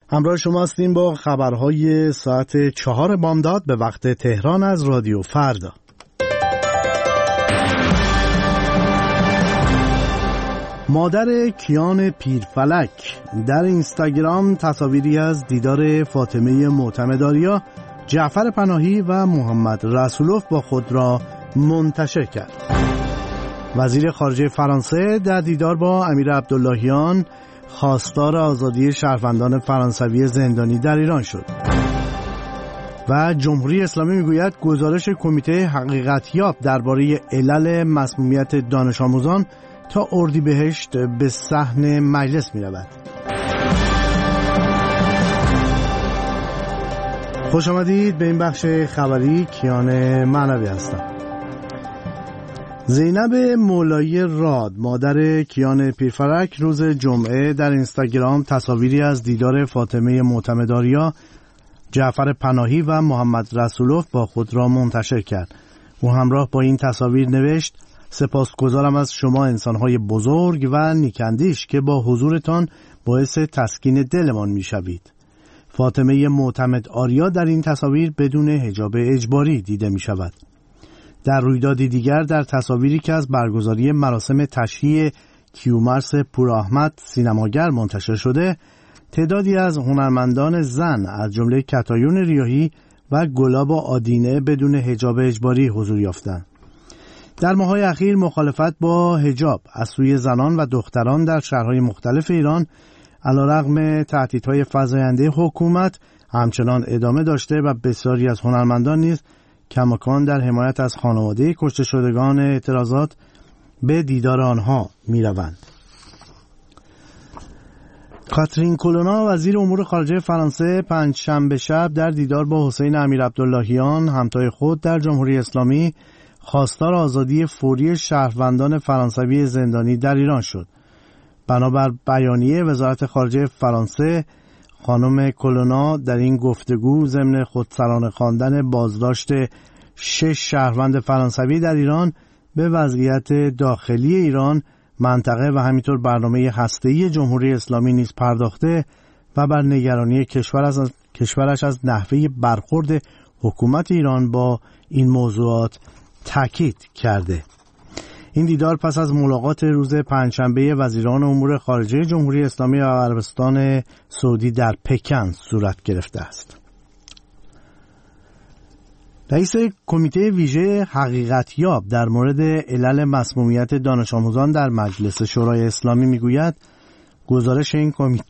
همراه شما هستیم با خبرهای ساعت 4 بامداد به وقت تهران از رادیو فردا. مادر کیان پیرفلک در اینستاگرام تصاویری از دیدار فاطمه معتمدآریا، جعفر پناهی و محمد رسولوف با خود را منتشر کرد. وزیر خارجه فرانسه در دیدار با امیر عبداللهیان خواستار آزادی شهروندان فرانسوی زندانی در ایران شد. و جمهوری اسلامی میگوید گزارش کمیته حقیقتیاب درباره علل مسمومیت دانش آموزان تا اردیبهشت به صحن مجلس می‌رود. خوش آمدید به این بخش خبری. کیان معنوی هستم. زینب مولایی راد، مادر کیان پیرفلک، روز جمعه در اینستاگرام تصاویری از دیدار فاطمه معتمدآریا، جعفر پناهی و محمد رسولوف با خود را منتشر کرد. او همراه با این تصاویر نوشت: سپاسگزارم از شما انسان‌های بزرگ و نیکندیش که با حضورتان باعث تسکین دلمان می‌شوید. فاطمه معتمدآریا در این تصاویر بدون حجاب اجباری دیده می‌شود. در رویدادی دیگر در تصاویری که از برگزاری مراسم تشییع کیومرث پوراحمد سینماگر منتشر شده، تعدادی از هنرمندان زن از جمله کتایون ریاحی و گلاب آدینه بدون حجاب اجباری حضور یافتند. در ماه‌های اخیر مخالفت با حجاب از سوی زنان و دختران در شهرهای مختلف ایران علیرغم تهدیدهای فزاینده حکومت همچنان ادامه داشته و بسیاری از هنرمندان نیز کماکان در حمایت از خانواده کشته شدگان اعتراضات به دیدار آنها می‌روند. کاترین کولونا، وزیر امور خارجه فرانسه، پنجشنبه شب در دیدار با حسین امیر عبداللهیان، همتای خود در جمهوری اسلامی، خواستار آزادی فوری شهروندان فرانسوی زندانی در ایران شد. بنابر بیانیه وزارت خارجه فرانسه، خانم کولونا در این گفتگو ضمن خودسرانه خواندن بازداشت 6 شهروند فرانسوی در ایران به وضعیت داخلی ایران، منطقه و همینطور برنامه هسته‌ای جمهوری اسلامی نیز پرداخته و بر نگرانی کشورش از نحوه برخورد حکومت ایران با این موضوعات تاکید کرده. این دیدار پس از ملاقات روز پنجشنبه وزیران امور خارجه جمهوری اسلامی و عربستان سعودی در پکن صورت گرفته است. رئیس کمیته ویژه حقیقتیاب در مورد علل مسمومیت دانش آموزان در مجلس شورای اسلامی میگوید گزارش این